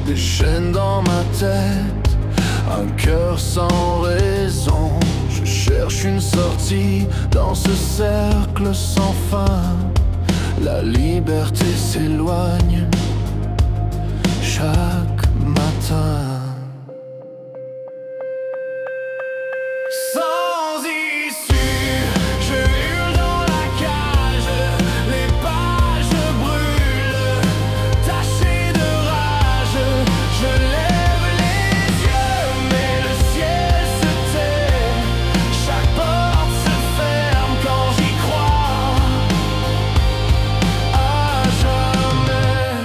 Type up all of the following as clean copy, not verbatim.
des chaînes dans ma tête, un cœur sans raison. Je cherche une sortie dans ce cercle sans fin. La liberté s'éloigne chaque matin. Sans issue, je hurle dans la cage, les pages brûlent, tachées de rage. Je lève les yeux, mais le ciel se tait. Chaque porte se ferme quand j'y crois. À jamais.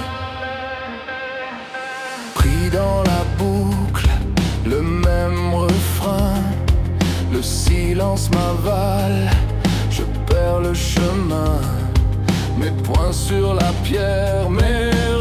Pris dans la boucle, le même refrain. Le silence m'avale, je perds le chemin. Mes poings sur la pierre, mes